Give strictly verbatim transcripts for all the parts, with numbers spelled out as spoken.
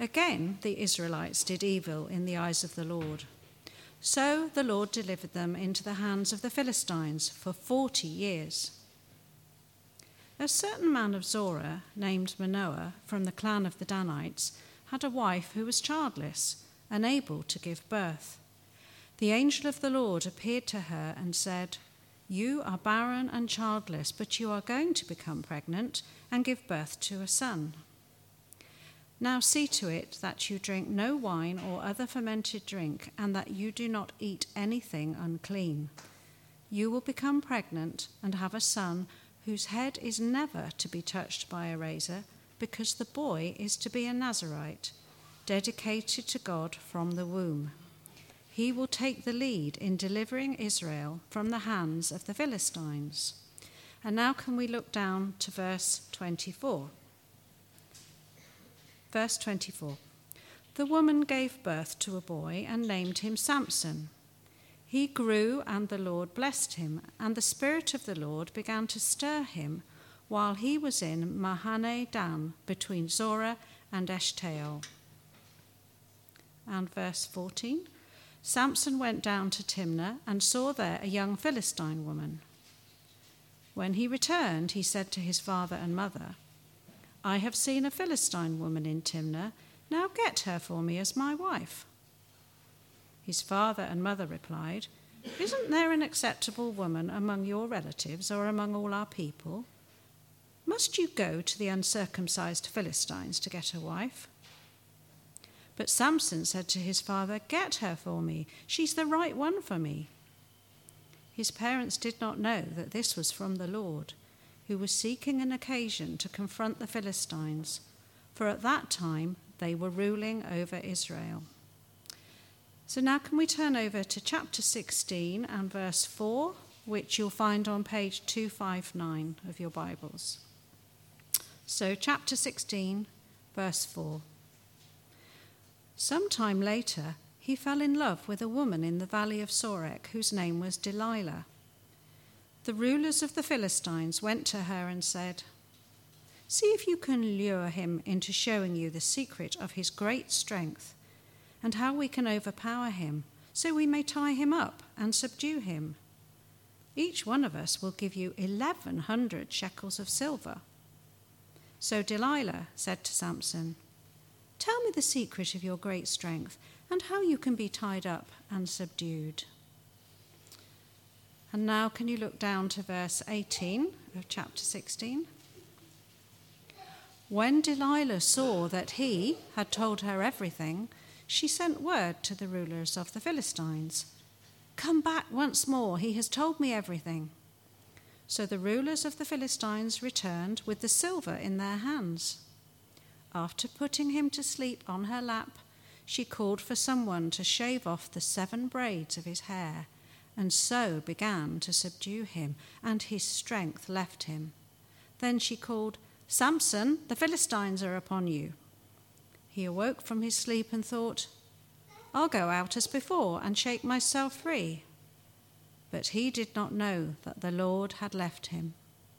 Again, the Israelites did evil in the eyes of the Lord. So the Lord delivered them into the hands of the Philistines for forty years. A certain man of Zorah, named Manoah, from the clan of the Danites, had a wife who was childless, unable to give birth. The angel of the Lord appeared to her and said, "You are barren and childless, but you are going to become pregnant and give birth to a son. Now see to it that you drink no wine or other fermented drink, and that you do not eat anything unclean. You will become pregnant and have a son whose head is never to be touched by a razor, because the boy is to be a Nazirite, dedicated to God from the womb. He will take the lead in delivering Israel from the hands of the Philistines." And now can we look down to verse twenty-four. Verse twenty-four. The woman gave birth to a boy and named him Samson. He grew, and the Lord blessed him, and the Spirit of the Lord began to stir him while he was in Mahane Dan, between Zorah and Eshtaol. And verse fourteen. Samson went down to Timnah and saw there a young Philistine woman. When he returned, he said to his father and mother, "I have seen a Philistine woman in Timnah. Now get her for me as my wife." His father and mother replied, "Isn't there an acceptable woman among your relatives or among all our people? Must you go to the uncircumcised Philistines to get a wife?" But Samson said to his father, "Get her for me. She's the right one for me." His parents did not know that this was from the Lord, who was seeking an occasion to confront the Philistines, for at that time they were ruling over Israel. So now can we turn over to chapter sixteen and verse four, which you'll find on page two fifty-nine of your Bibles. So chapter sixteen, verse four. Some time later, he fell in love with a woman in the valley of Sorek, whose name was Delilah. The rulers of the Philistines went to her and said, "See if you can lure him into showing you the secret of his great strength, and how we can overpower him, so we may tie him up and subdue him. Each one of us will give you eleven hundred shekels of silver." So Delilah said to Samson, "Tell me the secret of your great strength and how you can be tied up and subdued." And now can you look down to verse eighteen of chapter sixteen? When Delilah saw that he had told her everything, she sent word to the rulers of the Philistines, "Come back once more, he has told me everything." So the rulers of the Philistines returned with the silver in their hands. After putting him to sleep on her lap, she called for someone to shave off the seven braids of his hair, and so began to subdue him, and his strength left him. Then she called, "Samson, the Philistines are upon you." He awoke from his sleep and thought, "I'll go out as before and shake myself free." But he did not know that the Lord had left him.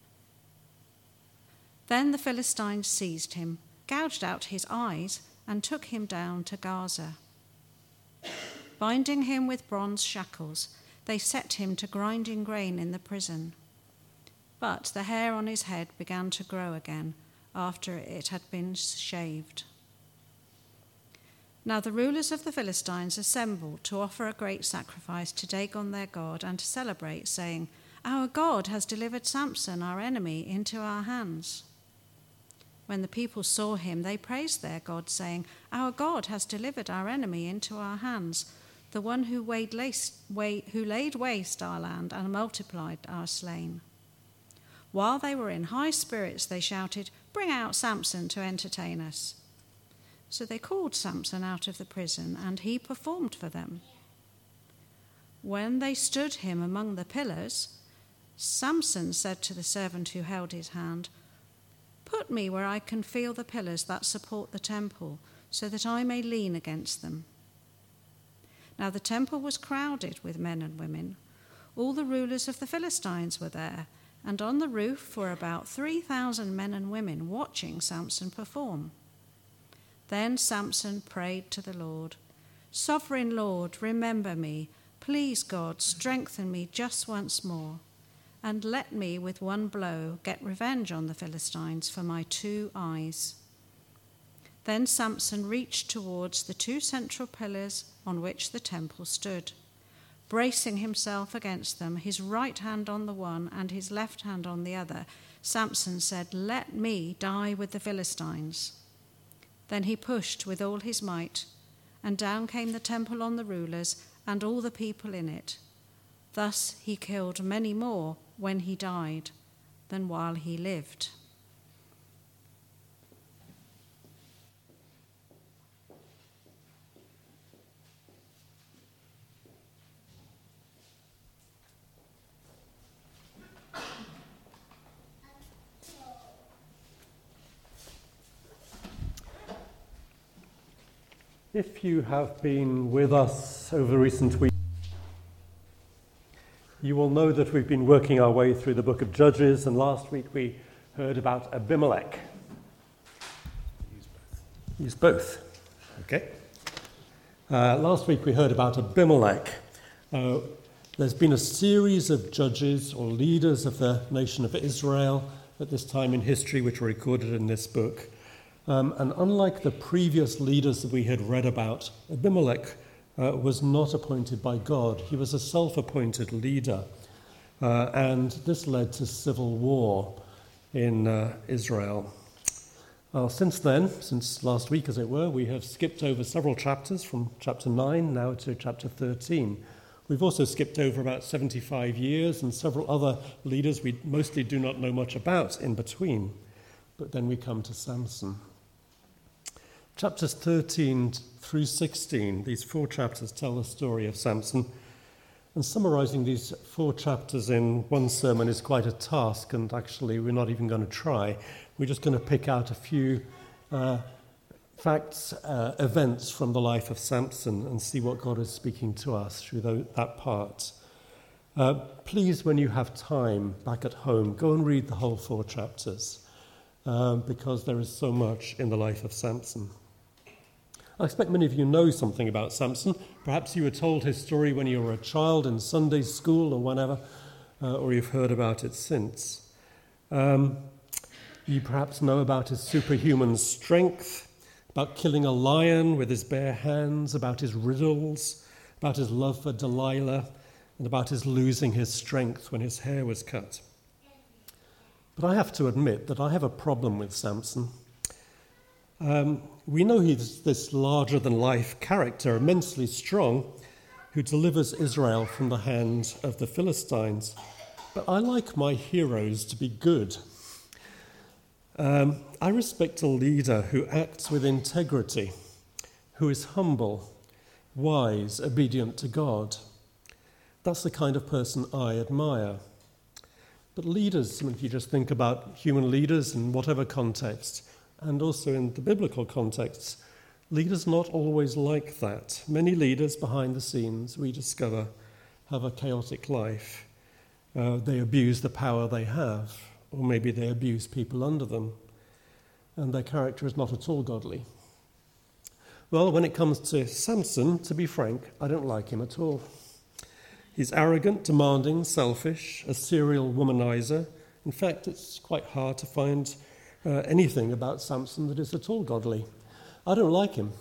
Then the Philistines seized him, gouged out his eyes, and took him down to Gaza. Binding him with bronze shackles, they set him to grinding grain in the prison. But the hair on his head began to grow again after it had been shaved. Now the rulers of the Philistines assembled to offer a great sacrifice to Dagon their god and to celebrate, saying, "Our God has delivered Samson, our enemy, into our hands." When the people saw him, they praised their God, saying, "Our God has delivered our enemy into our hands, the one who, laid waste, who laid waste our land and multiplied our slain." While they were in high spirits, they shouted, "Bring out Samson to entertain us." So they called Samson out of the prison, and he performed for them. When they stood him among the pillars, Samson said to the servant who held his hand, "Put me where I can feel the pillars that support the temple, so that I may lean against them." Now the temple was crowded with men and women. All the rulers of the Philistines were there, and on the roof were about three thousand men and women watching Samson perform. Then Samson prayed to the Lord, "Sovereign Lord, remember me. Please, God, strengthen me just once more, and let me with one blow get revenge on the Philistines for my two eyes." Then Samson reached towards the two central pillars on which the temple stood. Bracing himself against them, his right hand on the one and his left hand on the other, Samson said, "Let me die with the Philistines." Then he pushed with all his might, and down came the temple on the rulers and all the people in it. Thus he killed many more when he died than while he lived. If you have been with us over recent weeks, you will know that we've been working our way through the book of Judges, and last week we heard about Abimelech. Use both. Use both. Okay. Uh, last week we heard about Abimelech. Uh, there's been a series of judges or leaders of the nation of Israel at this time in history, which are recorded in this book. Um, and unlike the previous leaders that we had read about, Abimelech uh, was not appointed by God. He was a self-appointed leader. Uh, and this led to civil war in uh, Israel. Uh, since then, since last week as it were, we have skipped over several chapters from chapter nine now to chapter thirteen. We've also skipped over about seventy-five years and several other leaders we mostly do not know much about in between. But then we come to Samson. Chapters thirteen through sixteen, these four chapters tell the story of Samson. And summarizing these four chapters in one sermon is quite a task, and actually we're not even going to try. We're just going to pick out a few uh, facts, uh, events from the life of Samson and see what God is speaking to us through the, that part. Uh, please, when you have time back at home, go and read the whole four chapters, uh, because there is so much in the life of Samson. I expect many of you know something about Samson. Perhaps you were told his story when you were a child in Sunday school or whenever, uh, or you've heard about it since. Um, you perhaps know about his superhuman strength, about killing a lion with his bare hands, about his riddles, about his love for Delilah, and about his losing his strength when his hair was cut. But I have to admit that I have a problem with Samson. Um, we know he's this larger-than-life character, immensely strong, who delivers Israel from the hands of the Philistines. But I like my heroes to be good. Um, I respect a leader who acts with integrity, who is humble, wise, obedient to God. That's the kind of person I admire. But leaders, I mean, if you just think about human leaders in whatever context, and also in the biblical context, leaders not always like that. Many leaders behind the scenes, we discover, have a chaotic life. Uh, they abuse the power they have, or maybe they abuse people under them, and their character is not at all godly. Well, when it comes to Samson, to be frank, I don't like him at all. He's arrogant, demanding, selfish, a serial womanizer. In fact, it's quite hard to find Uh, anything about Samson that is at all godly. I don't like him.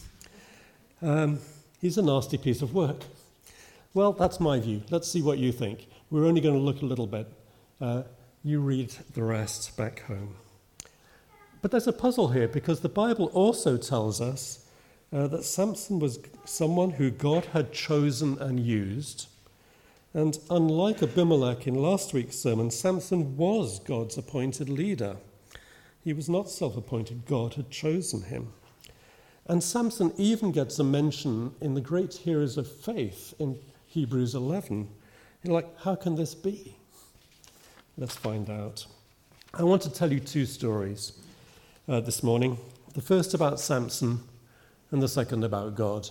Um, he's a nasty piece of work. Well, that's my view. Let's see what you think. We're only going to look a little bit. Uh, you read the rest back home. But there's a puzzle here, because the Bible also tells us uh, that Samson was someone who God had chosen and used. And unlike Abimelech in last week's sermon, Samson was God's appointed leader. He was not self-appointed. God had chosen him. And Samson even gets a mention in the great heroes of faith in Hebrews eleven. You're like, how can this be? Let's find out. I want to tell you two stories uh, this morning. The first about Samson and the second about God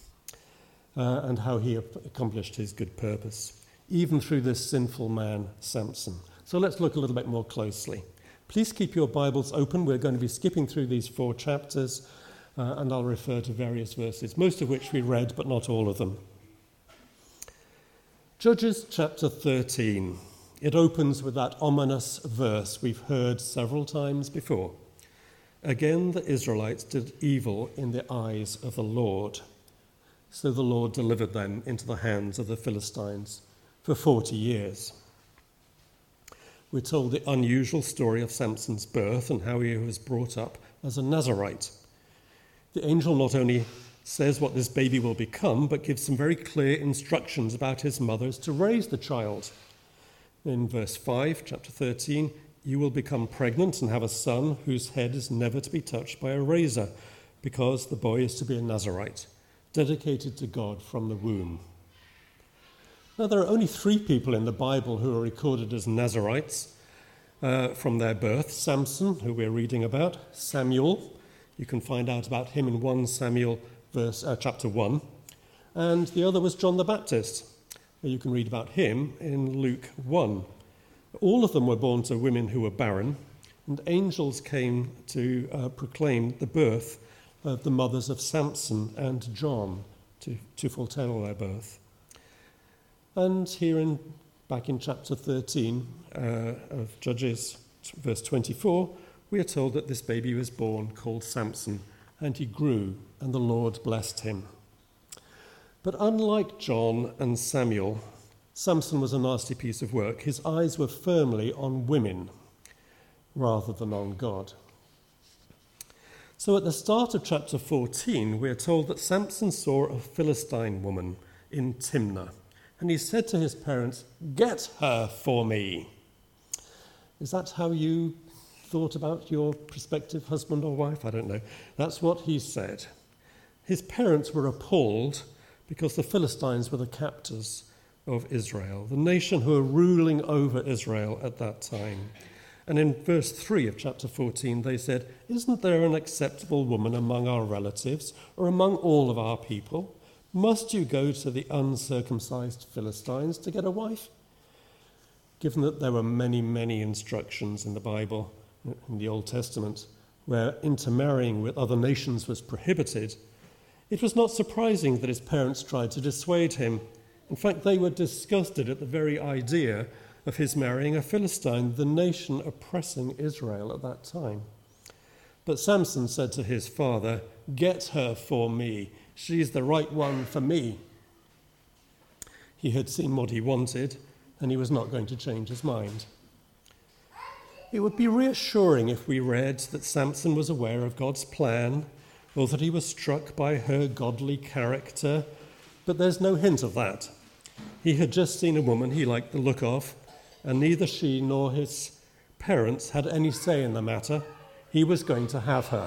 uh, and how he accomplished his good purpose, even through this sinful man, Samson. So let's look a little bit more closely. Please keep your Bibles open. We're going to be skipping through these four chapters. uh, and I'll refer to various verses, most of which we read, but not all of them. Judges chapter thirteen. It opens with that ominous verse we've heard several times before. Again, the Israelites did evil in the eyes of the Lord. So the Lord delivered them into the hands of the Philistines for forty years. We're told the unusual story of Samson's birth and how he was brought up as a Nazirite. The angel not only says what this baby will become, but gives some very clear instructions about his mothers to raise the child. In verse five, chapter thirteen, you will become pregnant and have a son whose head is never to be touched by a razor, because the boy is to be a Nazirite, dedicated to God from the womb. Now, there are only three people in the Bible who are recorded as Nazirites uh, from their birth. Samson, who we're reading about, Samuel, you can find out about him in First Samuel verse, uh, chapter one, and the other was John the Baptist. You can read about him in Luke one. All of them were born to women who were barren, and angels came to uh, proclaim the birth of the mothers of Samson and John to, to foretell their birth. And here in back in chapter thirteen uh, of Judges, verse twenty-four, we are told that this baby was born called Samson, and he grew, and the Lord blessed him. But unlike John and Samuel, Samson was a nasty piece of work. His eyes were firmly on women rather than on God. So at the start of chapter fourteen, we are told that Samson saw a Philistine woman in Timnah, and he said to his parents, "Get her for me." Is that how you thought about your prospective husband or wife? I don't know. That's what he said. His parents were appalled because the Philistines were the captors of Israel, the nation who were ruling over Israel at that time. And in verse three of chapter fourteen, they said, "Isn't there an acceptable woman among our relatives or among all of our people? Must you go to the uncircumcised Philistines to get a wife?" Given that there were many, many instructions in the Bible, in the Old Testament, where intermarrying with other nations was prohibited, it was not surprising that his parents tried to dissuade him. In fact, they were disgusted at the very idea of his marrying a Philistine, the nation oppressing Israel at that time. But Samson said to his father, "Get her for me. She's the right one for me." He had seen what he wanted, and he was not going to change his mind. It would be reassuring if we read that Samson was aware of God's plan, or that he was struck by her godly character, but there's no hint of that. He had just seen a woman he liked the look of, and neither she nor his parents had any say in the matter. He was going to have her.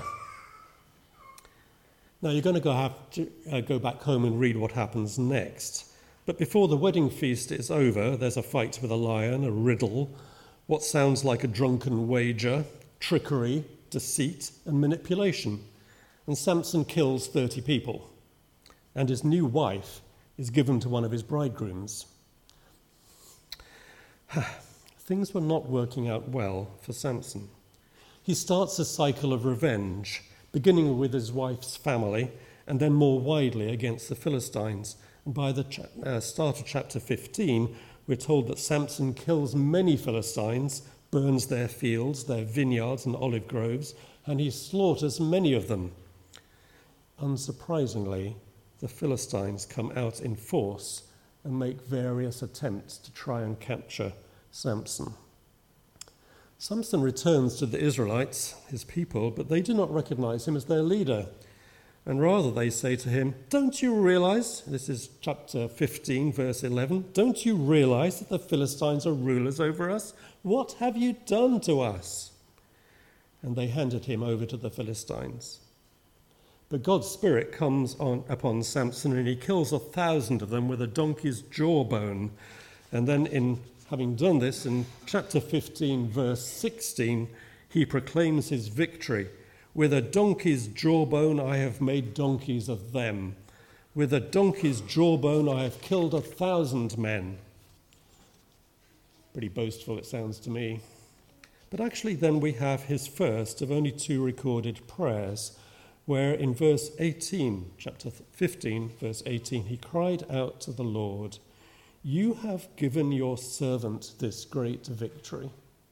Now, you're going to go, have to uh, go back home and read what happens next. But before the wedding feast is over, there's a fight with a lion, a riddle, what sounds like a drunken wager, trickery, deceit, and manipulation. And Samson kills thirty people, and his new wife is given to one of his bridegrooms. Things were not working out well for Samson. He starts a cycle of revenge, beginning with his wife's family, and then more widely against the Philistines. And by the cha- uh, start of chapter fifteen, we're told that Samson kills many Philistines, burns their fields, their vineyards and olive groves, and he slaughters many of them. Unsurprisingly, the Philistines come out in force and make various attempts to try and capture Samson. Samson returns to the Israelites, his people, but they do not recognize him as their leader. And rather they say to him, "Don't you realize," this is chapter fifteen, verse eleven, "don't you realize that the Philistines are rulers over us? What have you done to us?" And they handed him over to the Philistines. But God's Spirit comes on upon Samson, and he kills a thousand of them with a donkey's jawbone. And then in having done this, in chapter fifteen, verse sixteen, he proclaims his victory. "With a donkey's jawbone I have made donkeys of them. With a donkey's jawbone I have killed a thousand men." Pretty boastful it sounds to me. But actually then we have his first of only two recorded prayers, where in verse eighteen, chapter fifteen, verse eighteen, he cried out to the Lord, "You have given your servant this great victory."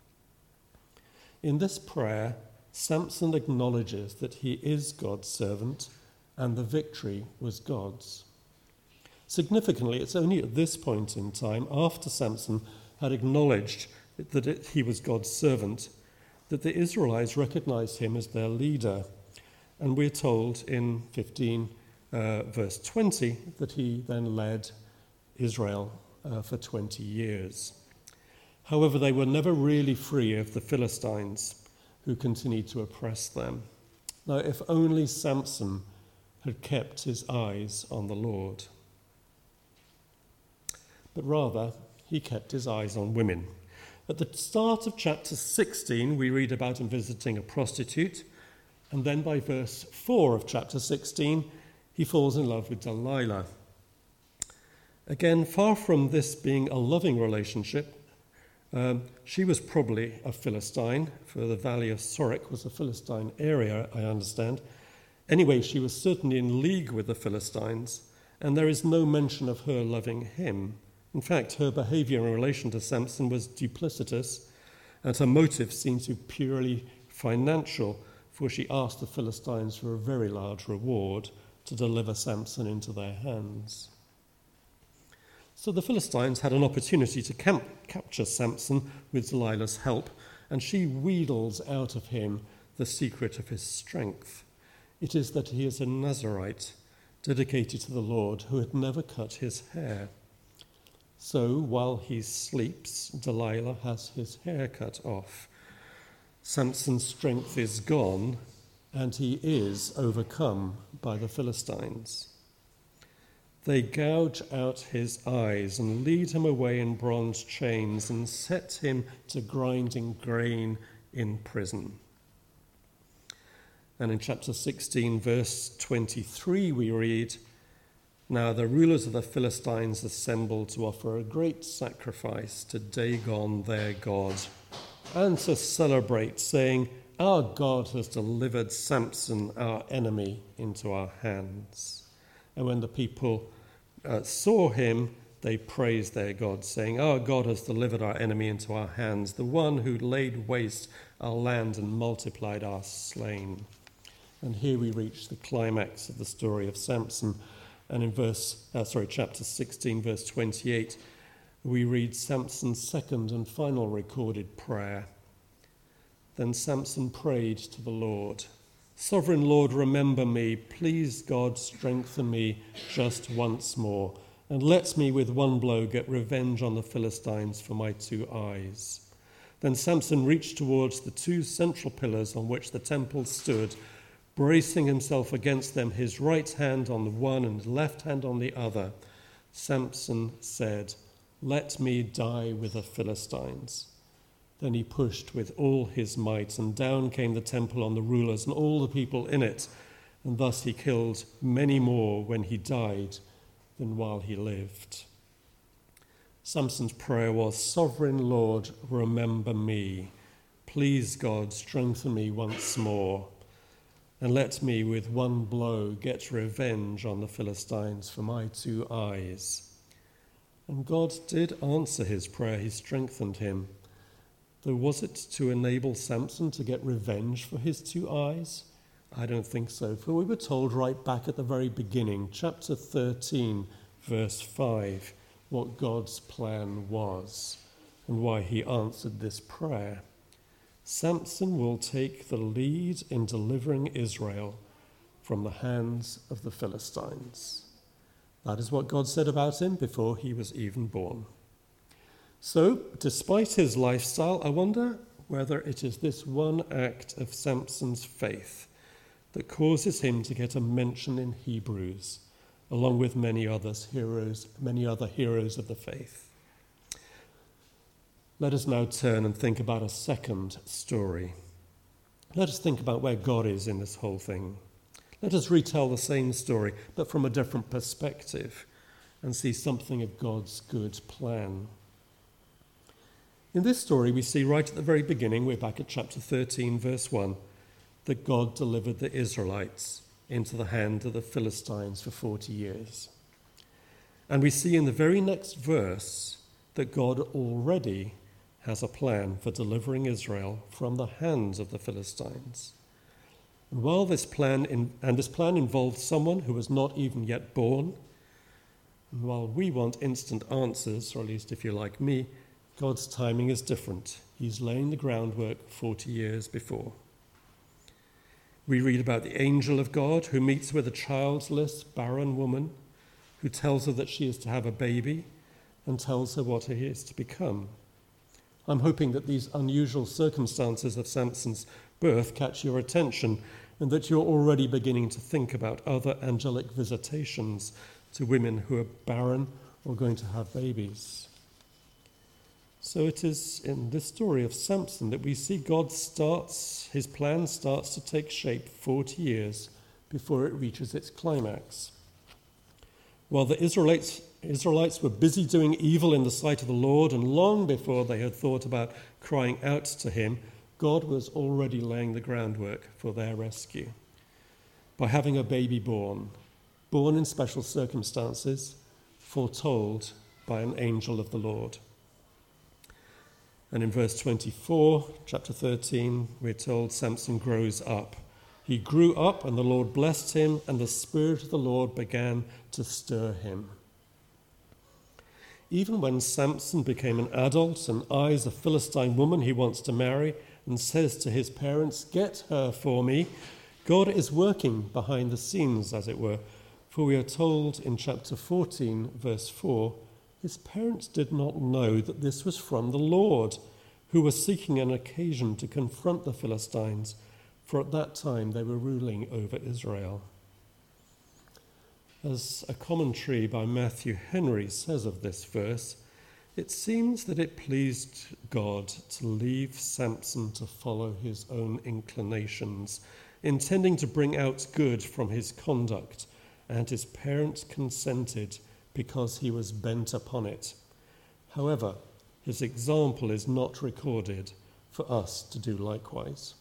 In this prayer, Samson acknowledges that he is God's servant and the victory was God's. Significantly, it's only at this point in time, after Samson had acknowledged that it, he was God's servant, that the Israelites recognized him as their leader. And we're told in fifteen, uh, verse twenty, that he then led Israel uh, for twenty years. However, they were never really free of the Philistines, who continued to oppress them. Now, if only Samson had kept his eyes on the Lord. But rather, he kept his eyes on women. At the start of chapter sixteen, we read about him visiting a prostitute, and then by verse four of chapter sixteen, he falls in love with Delilah. Again, far from this being a loving relationship, um, she was probably a Philistine, for the valley of Sorek was a Philistine area, I understand. Anyway, she was certainly in league with the Philistines, and there is no mention of her loving him. In fact, her behavior in relation to Samson was duplicitous, and her motives seemed to be purely financial, for she asked the Philistines for a very large reward to deliver Samson into their hands. So the Philistines had an opportunity to camp- capture Samson with Delilah's help, and she wheedles out of him the secret of his strength. It is that he is a Nazirite, dedicated to the Lord, who had never cut his hair. So while he sleeps, Delilah has his hair cut off. Samson's strength is gone, and he is overcome by the Philistines. They gouge out his eyes and lead him away in bronze chains and set him to grinding grain in prison. And in chapter sixteen, verse twenty-three, we read, "Now the rulers of the Philistines assembled to offer a great sacrifice to Dagon their god, and to celebrate, saying, 'Our God has delivered Samson, our enemy, into our hands.' And when the people uh, saw him, they praised their God, saying, 'Our God has delivered our enemy into our hands, the one who laid waste our land and multiplied our slain.'" And here we reach the climax of the story of Samson. And in verse, uh, sorry, chapter sixteen, verse twenty-eight, we read Samson's second and final recorded prayer. "Then Samson prayed to the Lord, 'Sovereign Lord, remember me. Please, God, strengthen me just once more, and let me with one blow get revenge on the Philistines for my two eyes.' Then Samson reached towards the two central pillars on which the temple stood, bracing himself against them, his right hand on the one and left hand on the other. Samson said, 'Let me die with the Philistines.' Then he pushed with all his might, and down came the temple on the rulers and all the people in it, and thus he killed many more when he died than while he lived." Samson's prayer was, "Sovereign Lord, remember me. Please, God, strengthen me once more, and let me with one blow get revenge on the Philistines for my two eyes." And God did answer his prayer. He strengthened him. Though was it to enable Samson to get revenge for his two eyes? I don't think so, for we were told right back at the very beginning, chapter thirteen, verse five, what God's plan was and why he answered this prayer. Samson will take the lead in delivering Israel from the hands of the Philistines. That is what God said about him before he was even born. So, despite his lifestyle, I wonder whether it is this one act of Samson's faith that causes him to get a mention in Hebrews, along with many others heroes, many other heroes of the faith. Let us now turn and think about a second story. Let us think about where God is in this whole thing. Let us retell the same story, but from a different perspective, and see something of God's good plan. In this story, we see right at the very beginning, we're back at chapter thirteen, verse one, that God delivered the Israelites into the hand of the Philistines for forty years. And we see in the very next verse that God already has a plan for delivering Israel from the hands of the Philistines. And while this plan in, and this plan involved someone who was not even yet born, and while we want instant answers, or at least if you're like me, God's timing is different. He's laying the groundwork forty years before. We read about the angel of God who meets with a childless, barren woman, who tells her that she is to have a baby and tells her what he is to become. I'm hoping that these unusual circumstances of Samson's birth catch your attention and that you're already beginning to think about other angelic visitations to women who are barren or going to have babies. So it is in this story of Samson that we see God starts, his plan starts to take shape forty years before it reaches its climax. While the Israelites, Israelites were busy doing evil in the sight of the Lord, and long before they had thought about crying out to him, God was already laying the groundwork for their rescue. By having a baby born, born in special circumstances, foretold by an angel of the Lord. And in verse twenty-four, chapter thirteen, we're told Samson grows up. He grew up, and the Lord blessed him, and the Spirit of the Lord began to stir him. Even when Samson became an adult and eyes a Philistine woman he wants to marry and says to his parents, "Get her for me," God is working behind the scenes, as it were. For we are told in chapter fourteen, verse four, his parents did not know that this was from the Lord, who was seeking an occasion to confront the Philistines, for at that time they were ruling over Israel. As a commentary by Matthew Henry says of this verse, it seems that it pleased God to leave Samson to follow his own inclinations, intending to bring out good from his conduct, and his parents consented because he was bent upon it. However, his example is not recorded for us to do likewise.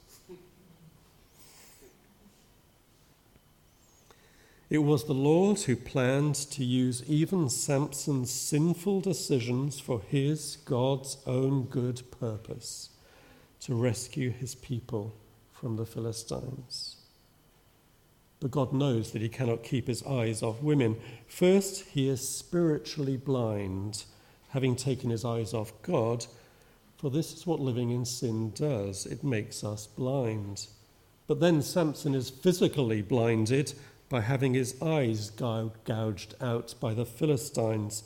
It was the Lord who planned to use even Samson's sinful decisions for his, God's own good purpose, to rescue his people from the Philistines. But God knows that he cannot keep his eyes off women. First, he is spiritually blind, having taken his eyes off God, for this is what living in sin does. It makes us blind. But then Samson is physically blinded by having his eyes gouged out by the Philistines.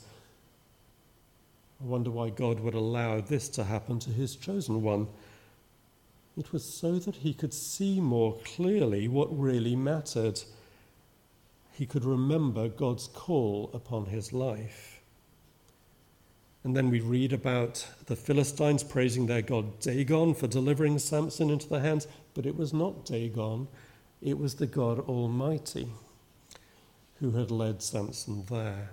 I wonder why God would allow this to happen to his chosen one. It was so that he could see more clearly what really mattered. He could remember God's call upon his life. And then we read about the Philistines praising their god Dagon for delivering Samson into their hands, but it was not Dagon. It was the God Almighty who had led Samson there.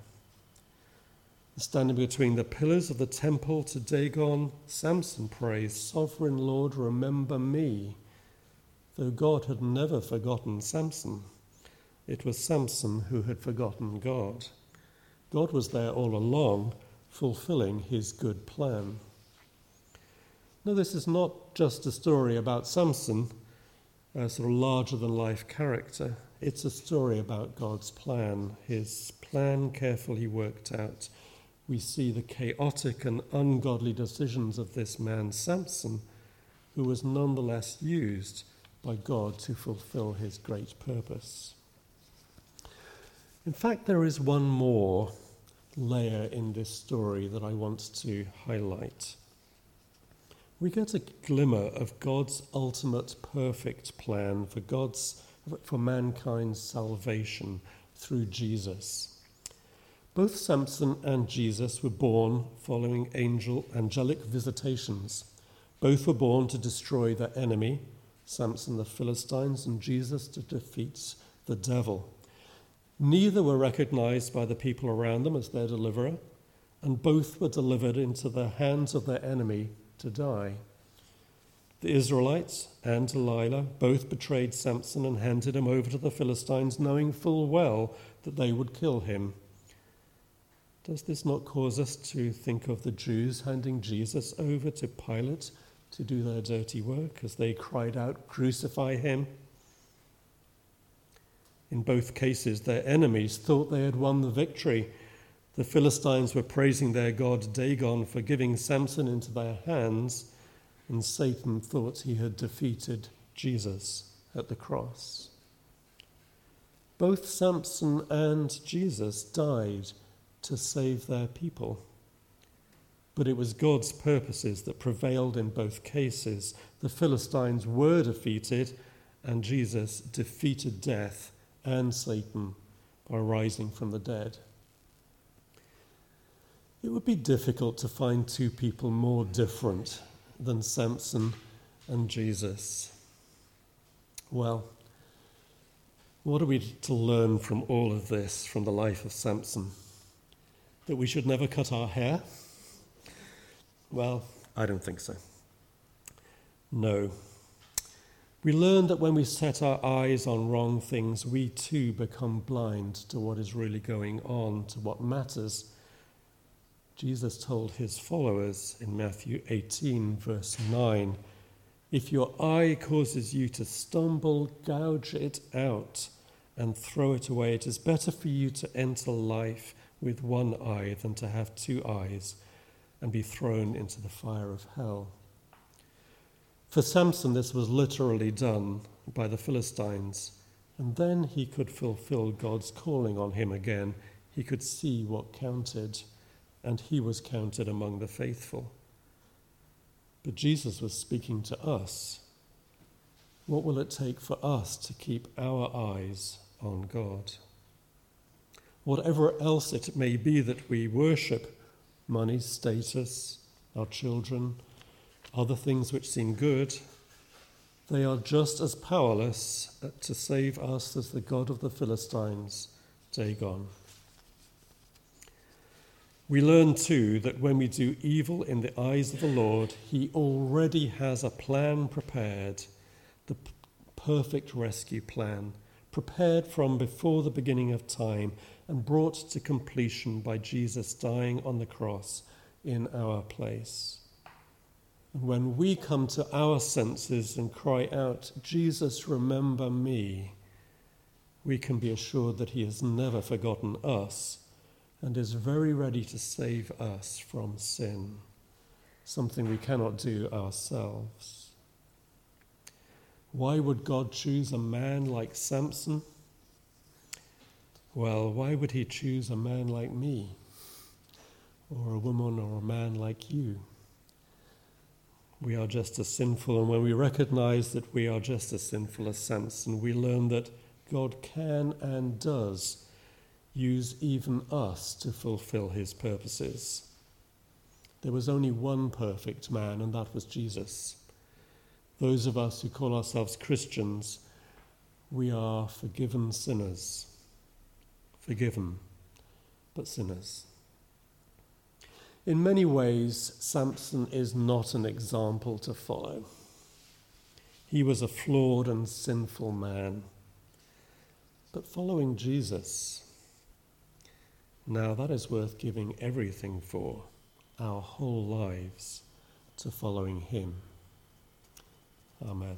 Standing between the pillars of the temple to Dagon, Samson prays, "Sovereign Lord, remember me." Though God had never forgotten Samson, it was Samson who had forgotten God. God was there all along, fulfilling his good plan. Now, this is not just a story about Samson, a sort of larger-than-life character. It's a story about God's plan, his plan carefully worked out. We see the chaotic and ungodly decisions of this man, Samson, who was nonetheless used by God to fulfill his great purpose. In fact, there is one more layer in this story that I want to highlight. We get a glimmer of God's ultimate perfect plan for God's for mankind's salvation through Jesus. Both Samson and Jesus were born following angel angelic visitations. Both were born to destroy their enemy, Samson the Philistines, and Jesus to defeat the devil. Neither were recognized by the people around them as their deliverer, and both were delivered into the hands of their enemy to die. The Israelites and Delilah both betrayed Samson and handed him over to the Philistines, knowing full well that they would kill him. Does this not cause us to think of the Jews handing Jesus over to Pilate to do their dirty work as they cried out, "Crucify him"? In both cases, their enemies thought they had won the victory. The Philistines were praising their god Dagon for giving Samson into their hands, and Satan thought he had defeated Jesus at the cross. Both Samson and Jesus died to save their people. But it was God's purposes that prevailed in both cases. The Philistines were defeated, and Jesus defeated death and Satan by rising from the dead. It would be difficult to find two people more different than Samson and Jesus. Well, what are we to learn from all of this, from the life of Samson? That we should never cut our hair? Well, I don't think so. No. We learn that when we set our eyes on wrong things, we too become blind to what is really going on, to what matters. Jesus told his followers in Matthew eighteen, verse nine, "If your eye causes you to stumble, gouge it out and throw it away. It is better for you to enter life with one eye than to have two eyes and be thrown into the fire of hell." For Samson, this was literally done by the Philistines, and then he could fulfill God's calling on him again. He could see what counted, and he was counted among the faithful. But Jesus was speaking to us. What will it take for us to keep our eyes on God? Whatever else it may be that we worship, money, status, our children, other things which seem good, they are just as powerless to save us as the god of the Philistines, Dagon. We learn too that when we do evil in the eyes of the Lord, he already has a plan prepared, the p- perfect rescue plan, prepared from before the beginning of time and brought to completion by Jesus dying on the cross in our place. And when we come to our senses and cry out, "Jesus, remember me," we can be assured that he has never forgotten us and is very ready to save us from sin, something we cannot do ourselves. Why would God choose a man like Samson? Well, why would he choose a man like me, or a woman or a man like you? We are just as sinful, and when we recognize that we are just as sinful as Samson, we learn that God can and does use even us to fulfill his purposes. There was only one perfect man, and that was Jesus. Those of us who call ourselves Christians, we are forgiven sinners. Forgiven, but sinners. In many ways, Samson is not an example to follow. He was a flawed and sinful man. But following Jesus, now that is worth giving everything for, our whole lives, to following him. Amen.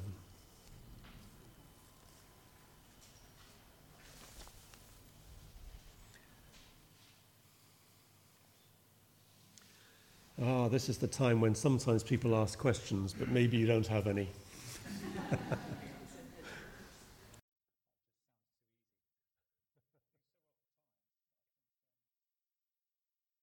Ah, this is the time when sometimes people ask questions, but maybe you don't have any.